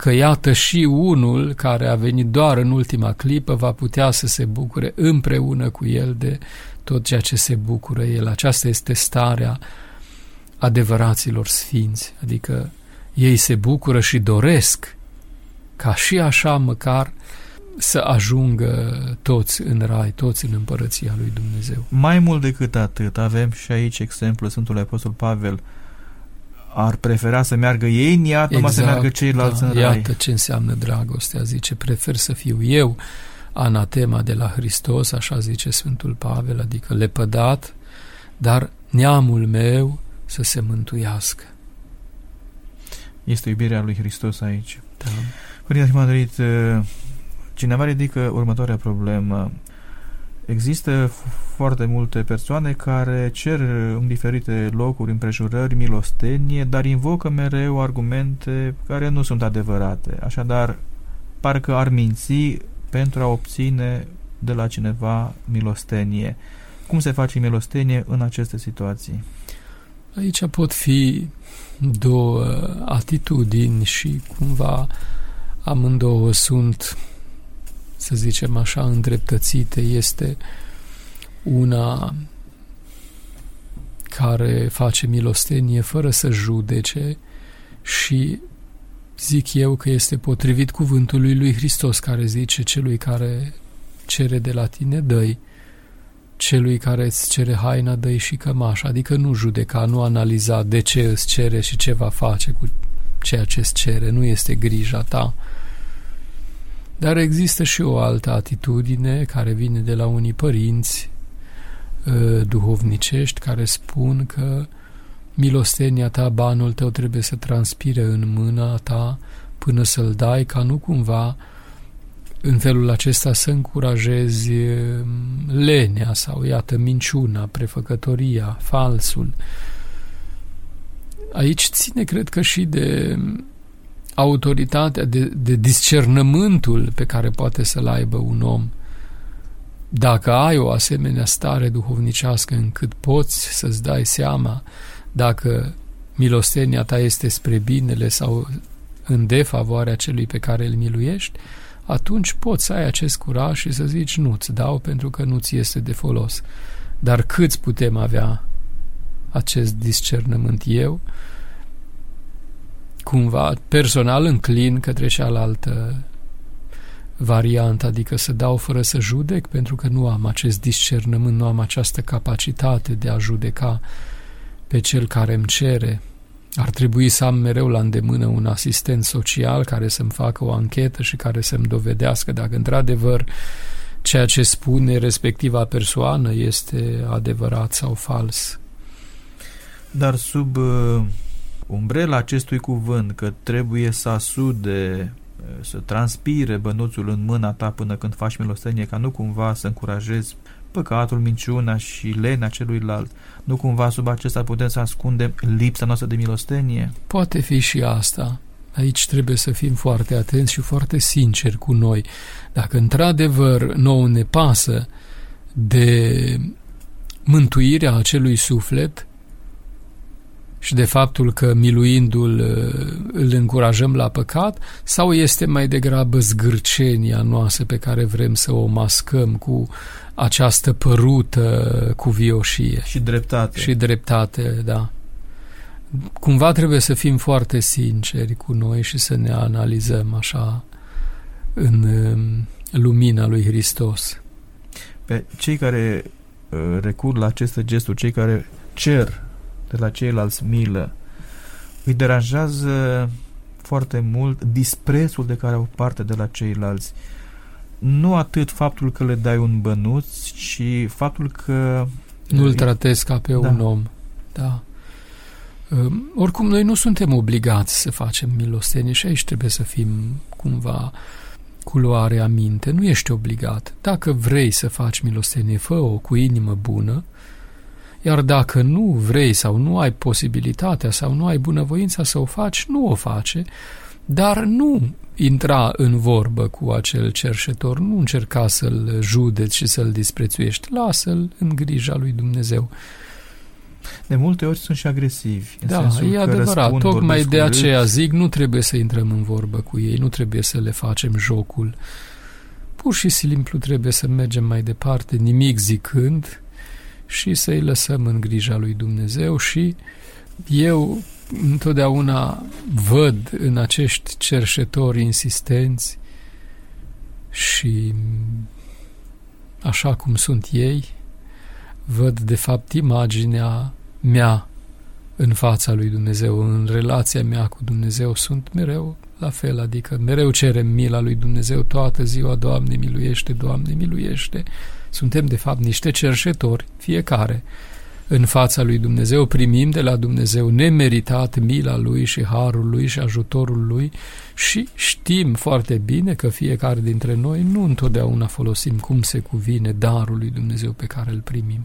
că iată și unul care a venit doar în ultima clipă va putea să se bucure împreună cu el de tot ceea ce se bucură el. Aceasta este starea adevăraților sfinți, adică ei se bucură și doresc ca și așa măcar să ajungă toți în rai, toți în împărăția lui Dumnezeu. Mai mult decât atât, avem și aici exemplul Sfântului Apostol Pavel. Ar prefera să meargă ei în iad, exact, numai să meargă ceilalți, da, în rai. Iată ce înseamnă dragostea, zice, prefer să fiu eu anatema de la Hristos, așa zice Sfântul Pavel, adică lepădat, dar neamul meu să se mântuiască. Este iubirea lui Hristos aici. Da. Părinte Arhimandrit, cineva ridică următoarea problemă. Există foarte multe persoane care cer în diferite locuri, împrejurări, milostenie, dar invocă mereu argumente care nu sunt adevărate. Așadar, parcă ar minți pentru a obține de la cineva milostenie. Cum se face milostenie în aceste situații? Aici pot fi două atitudini și cumva amândouă sunt, să zicem așa, îndreptățite. Este una care face milostenie fără să judece și zic eu că este potrivit cuvântului lui Hristos, care zice: celui care cere de la tine, dă-i, celui care îți cere haina, dă-i și cămașa, adică nu judeca, nu analiza de ce îți cere și ce va face cu ceea ce îți cere, nu este grija ta. Dar există și o altă atitudine care vine de la unii părinți duhovnicești care spun că milostenia ta, banul tău trebuie să transpire în mâna ta până să-l dai, ca nu cumva în felul acesta să încurajezi lenea sau, iată, minciuna, prefăcătoria, falsul. Aici ține, cred că, și de autoritatea, de, de discernământul pe care poate să-l aibă un om. Dacă ai o asemenea stare duhovnicească încât poți să-ți dai seama dacă milostenia ta este spre binele sau în defavoarea celui pe care îl miluiești, atunci poți să ai acest curaj și să zici: nu-ți dau pentru că nu-ți este de folos. Dar câți putem avea acest discernământ? Eu cumva personal înclin către cealaltă variantă, adică să dau fără să judec, pentru că nu am acest discernământ, nu am această capacitate de a judeca pe cel care îmi cere. Ar trebui să am mereu la îndemână un asistent social care să-mi facă o anchetă și care să-mi dovedească dacă într-adevăr ceea ce spune respectiva persoană este adevărat sau fals. Dar sub uh, umbrela acestui cuvânt că trebuie să asude, să transpire bănuțul în mâna ta până când faci milostenie, ca nu cumva să încurajezi păcatul, minciuna și lenea celuilalt, nu cumva sub acesta putem să ascundem lipsa noastră de milostenie? Poate fi și asta. Aici trebuie să fim foarte atenți și foarte sinceri cu noi. Dacă într-adevăr nouă ne pasă de mântuirea acelui suflet și de faptul că miluindu-l îl încurajăm la păcat, sau este mai degrabă zgârcenia noastră pe care vrem să o mascăm cu această părută cuvioșie. Și dreptate. Și dreptate, da. Cumva trebuie să fim foarte sinceri cu noi și să ne analizăm așa în lumina lui Hristos. Pe cei care recurg la aceste gesturi, cei care cer de la ceilalți milă, îi deranjează foarte mult disprețul de care au parte de la ceilalți. Nu atât faptul că le dai un bănuț, ci faptul că nu îl tratezi ca pe da. un om. Da. Um, oricum, noi nu suntem obligați să facem milostenie și aici trebuie să fim cumva cu luare aminte. Nu ești obligat. Dacă vrei să faci milostenie, fă-o cu inimă bună, iar dacă nu vrei sau nu ai posibilitatea sau nu ai bunăvoința să o faci, nu o face, dar nu intra în vorbă cu acel cerșetor, nu încerca să-l judeci și să-l disprețuiești, lasă-l în grija lui Dumnezeu. De multe ori sunt și agresivi. În Da, sensul e că adevărat. răspund, Tocmai de urât. aceea zic, nu trebuie să intrăm în vorbă cu ei, nu trebuie să le facem jocul. Pur și simplu trebuie să mergem mai departe, nimic zicând, și să-i lăsăm în grija lui Dumnezeu. Și eu întotdeauna văd în acești cerșetori insistenți și așa cum sunt ei, văd de fapt imaginea mea în fața lui Dumnezeu, în relația mea cu Dumnezeu. Sunt mereu la fel, adică mereu cerem mila lui Dumnezeu toată ziua: Doamne miluiește, Doamne miluiește. Suntem de fapt niște cerșetori, fiecare. În fața lui Dumnezeu primim de la Dumnezeu nemeritat mila Lui și harul Lui și ajutorul Lui și știm foarte bine că fiecare dintre noi nu întotdeauna folosim cum se cuvine darul lui Dumnezeu pe care îl primim.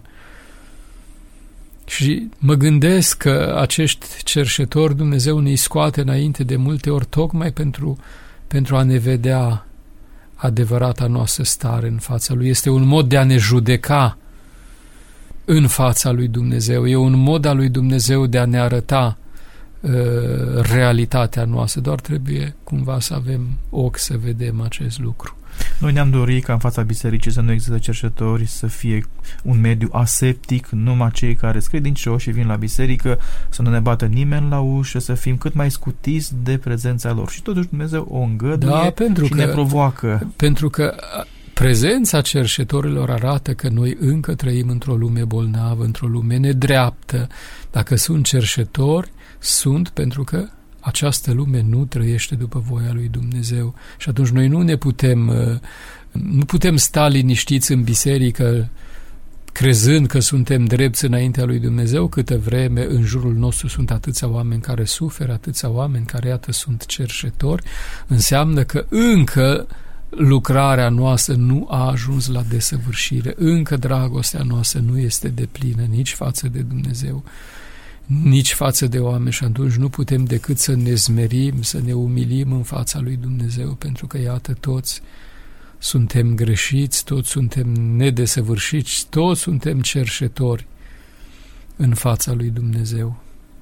Și mă gândesc că acești cerșetori Dumnezeu ne-i scoate înainte de multe ori tocmai pentru, pentru a ne vedea adevărata noastră stare în fața Lui. Este un mod de a ne judeca în fața lui Dumnezeu. E un mod al lui Dumnezeu de a ne arăta uh, realitatea noastră. Doar trebuie cumva să avem ochi să vedem acest lucru. Noi ne-am dorit ca în fața bisericii să nu există cerșetori, să fie un mediu aseptic, numai cei care sunt credincioși și vin la biserică, să nu ne bată nimeni la ușă, să fim cât mai scutiți de prezența lor. Și totuși Dumnezeu o îngăduie, da, pentru și că, ne provoacă. Pentru că prezența cerșetorilor arată că noi încă trăim într-o lume bolnavă, într-o lume nedreaptă. Dacă sunt cerșetori, sunt pentru că această lume nu trăiește după voia lui Dumnezeu. Și atunci noi nu ne putem, nu putem sta liniștiți în biserică crezând că suntem drepți înaintea lui Dumnezeu, câtă vreme în jurul nostru sunt atâția oameni care suferă, atâția oameni care, iată, sunt cerșetori. Înseamnă că încă lucrarea noastră nu a ajuns la desăvârșire, încă dragostea noastră nu este deplină nici față de Dumnezeu, nici față de oameni, și atunci nu putem decât să ne smerim, să ne umilim în fața lui Dumnezeu, pentru că, iată, toți suntem greșiți, toți suntem nedesăvârșiți, toți suntem cerșetori în fața lui Dumnezeu.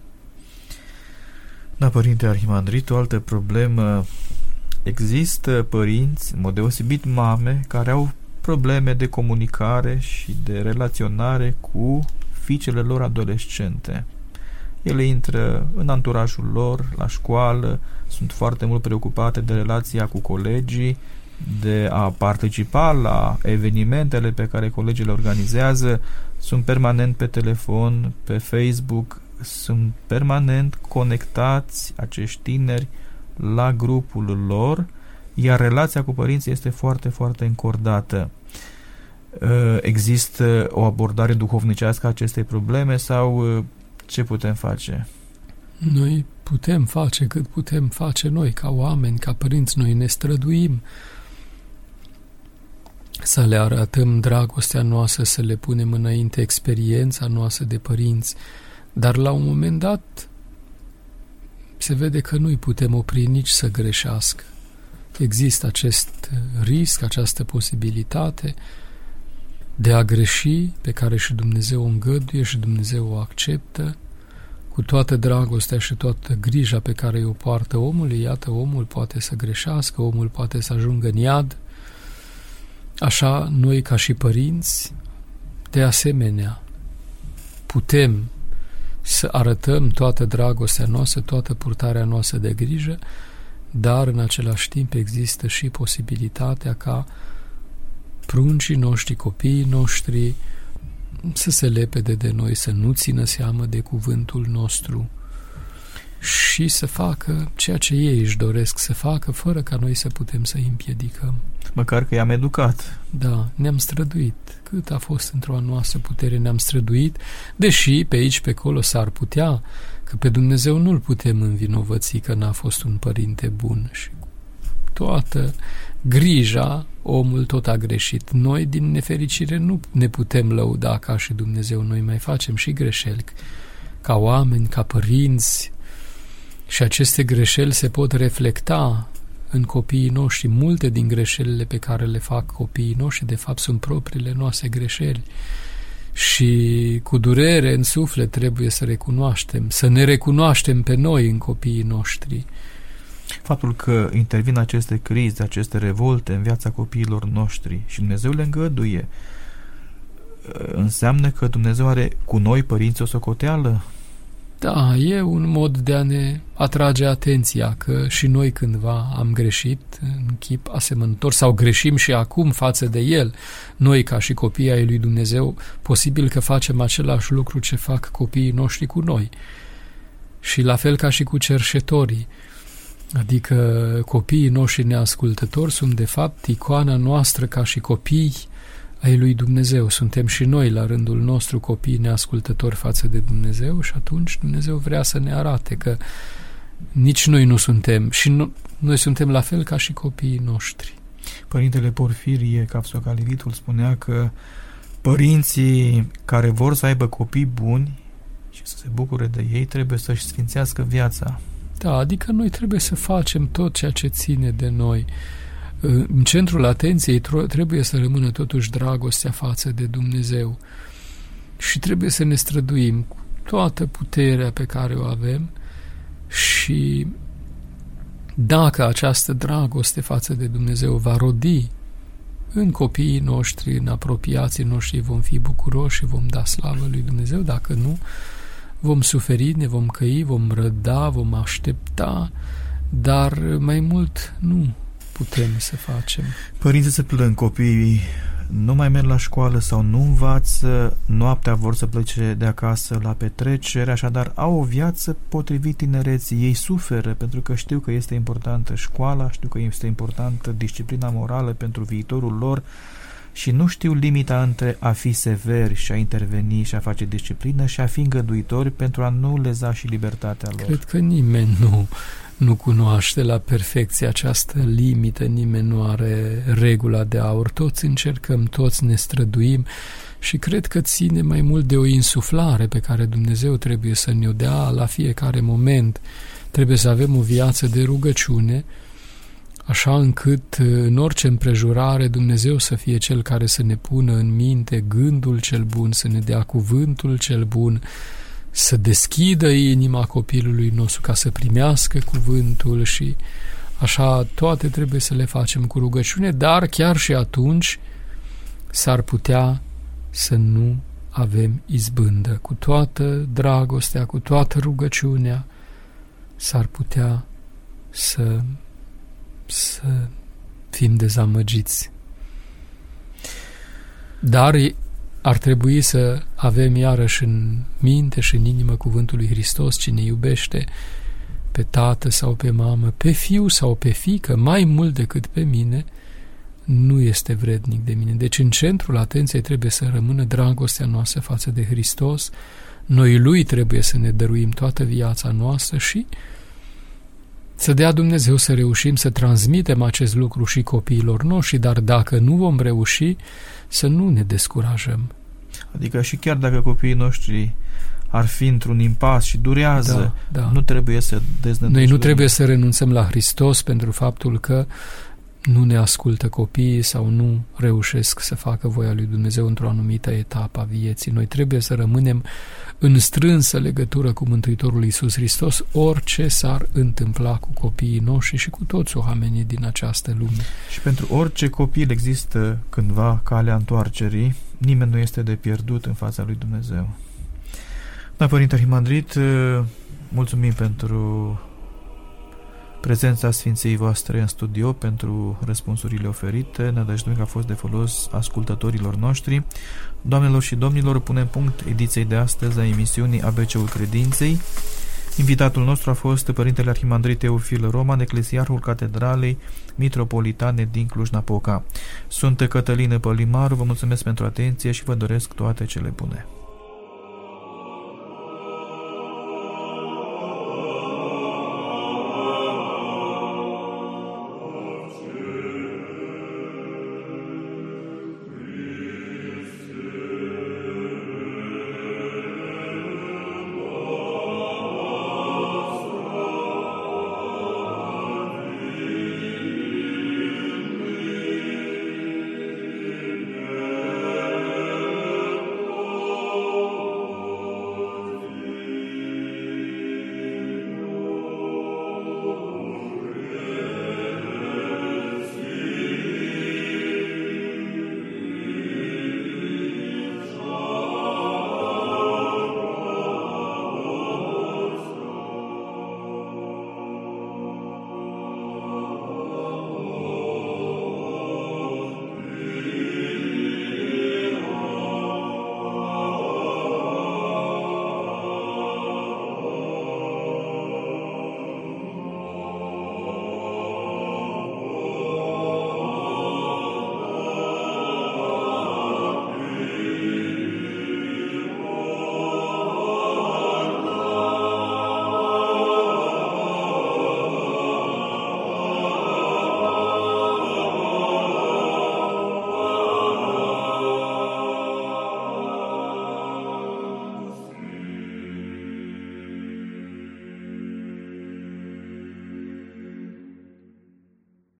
Da, Părinte Arhimandrit, o altă problemă. Există părinți, în mod deosebit mame, care au probleme de comunicare și de relaționare cu fiicele lor adolescente. Ele intră în anturajul lor, la școală, sunt foarte mult preocupate de relația cu colegii, de a participa la evenimentele pe care colegii le organizează, sunt permanent pe telefon, pe Facebook, sunt permanent conectați acești tineri la grupul lor, iar relația cu părinții este foarte, foarte încordată. Există o abordare duhovnicească a acestei probleme sau ce putem face? Noi putem face cât putem face noi, ca oameni, ca părinți. Noi ne străduim să le arătăm dragostea noastră, să le punem înainte experiența noastră de părinți, dar la un moment dat se vede că nu-i putem opri nici să greșească. Există acest risc, această posibilitate de a greși, pe care și Dumnezeu o îngăduie și Dumnezeu o acceptă, cu toată dragostea și toată grija pe care o poartă omului. Iată, omul poate să greșească, omul poate să ajungă în iad. Așa, noi ca și părinți, de asemenea, putem să arătăm toată dragostea noastră, toată purtarea noastră de grijă, dar în același timp există și posibilitatea ca pruncii noștri, copiii noștri să se lepede de noi, să nu țină seamă de cuvântul nostru și să facă ceea ce ei își doresc să facă, fără ca noi să putem să îi împiedicăm. Măcar că i-am educat. Da, ne-am străduit. Cât a fost într-o a noastră putere, ne-am străduit, deși pe aici, pe acolo s-ar putea, că pe Dumnezeu nu-L putem învinovăți că n-a fost un părinte bun și toată grija, omul tot a greșit. Noi, din nefericire, nu ne putem lăuda ca și Dumnezeu. Noi mai facem și greșeli ca oameni, ca părinți, și aceste greșeli se pot reflecta în copiii noștri. Multe din greșelile pe care le fac copiii noștri, de fapt, sunt propriile noastre greșeli. Și cu durere în suflet trebuie să recunoaștem, să ne recunoaștem pe noi în copiii noștri. Faptul că intervin aceste crize, aceste revolte în viața copiilor noștri și Dumnezeu le îngăduie, înseamnă că Dumnezeu are cu noi, părinți, o socoteală? Da, e un mod de a ne atrage atenția că și noi cândva am greșit în chip asemănător sau greșim și acum față de El. Noi, ca și copiii ai lui Dumnezeu, posibil că facem același lucru ce fac copiii noștri cu noi. Și la fel ca și cu cerșetorii. Adică copiii noștri neascultători sunt de fapt icoana noastră ca și copii ai lui Dumnezeu. Suntem și noi la rândul nostru copii neascultători față de Dumnezeu și atunci Dumnezeu vrea să ne arate că nici noi nu suntem și nu, noi suntem la fel ca și copiii noștri. Părintele Porfirie Capsocalivitul spunea că părinții care vor să aibă copii buni și să se bucure de ei trebuie să-și sfințească viața. Da, adică noi trebuie să facem tot ceea ce ține de noi. În centrul atenției trebuie să rămână totuși dragostea față de Dumnezeu și trebuie să ne străduim cu toată puterea pe care o avem și dacă această dragoste față de Dumnezeu va rodi în copiii noștri, în apropiații noștri, vom fi bucuroși și vom da slavă lui Dumnezeu. Dacă nu, vom suferi, ne vom căi, vom răda, vom aștepta, dar mai mult nu putem să facem. Părinții se plâng, copiii nu mai merg la școală sau nu învață, noaptea vor să plece de acasă la petrecere, așadar au o viață potrivit tinereții. Ei suferă pentru că știu că este importantă școala, știu că este importantă disciplina morală pentru viitorul lor și nu știu limita între a fi severi și a interveni și a face disciplină și a fi îngăduitori pentru a nu leza și libertatea lor. Cred că nimeni nu nu cunoaște la perfecție această limită, nimeni nu are regula de aur, toți încercăm, toți ne străduim și cred că ține mai mult de o insuflare pe care Dumnezeu trebuie să ne-o dea la fiecare moment. Trebuie să avem o viață de rugăciune, așa încât în orice împrejurare Dumnezeu să fie Cel care să ne pună în minte gândul cel bun, să ne dea cuvântul cel bun, să deschidă inima copilului nostru ca să primească cuvântul și așa toate trebuie să le facem cu rugăciune, dar chiar și atunci s-ar putea să nu avem izbândă. Cu toată dragostea, cu toată rugăciunea, s-ar putea să, să fim dezamăgiți. Dar ar trebui să avem iarăși în minte și în inimă cuvântul lui Hristos: cine iubește pe tată sau pe mamă, pe fiu sau pe fiică, mai mult decât pe mine, nu este vrednic de mine. Deci în centrul atenției trebuie să rămână dragostea noastră față de Hristos. Noi lui trebuie să ne dăruim toată viața noastră și să dea Dumnezeu să reușim să transmitem acest lucru și copiilor noștri, dar dacă nu vom reuși, să nu ne descurajăm. Adică și chiar dacă copiii noștri ar fi într-un impas și durează, da, da. nu trebuie să deznădăjduim. Noi nu trebuie să renunțăm la Hristos pentru faptul că nu ne ascultă copiii sau nu reușesc să facă voia lui Dumnezeu într-o anumită etapă a vieții. Noi trebuie să rămânem în strânsă legătură cu Mântuitorul Iisus Hristos, orice s-ar întâmpla cu copiii noștri și cu toți oamenii din această lume. Și pentru orice copil există cândva calea întoarcerii, nimeni nu este de pierdut în fața lui Dumnezeu. Da, Părinte Arhimandrit, mulțumim pentru prezența Sfinței voastre în studio, pentru răspunsurile oferite. Ne nădăjduim că a fost de folos ascultătorilor noștri. Doamnelor și domnilor, punem punct ediției de astăzi a emisiunii A B C-ul Credinței. Invitatul nostru a fost Părintele Arhimandrit Teofil Roman, eclesiarhul Catedralei Mitropolitane din Cluj-Napoca. Sunt Cătălină Pălimaru, vă mulțumesc pentru atenție și vă doresc toate cele bune.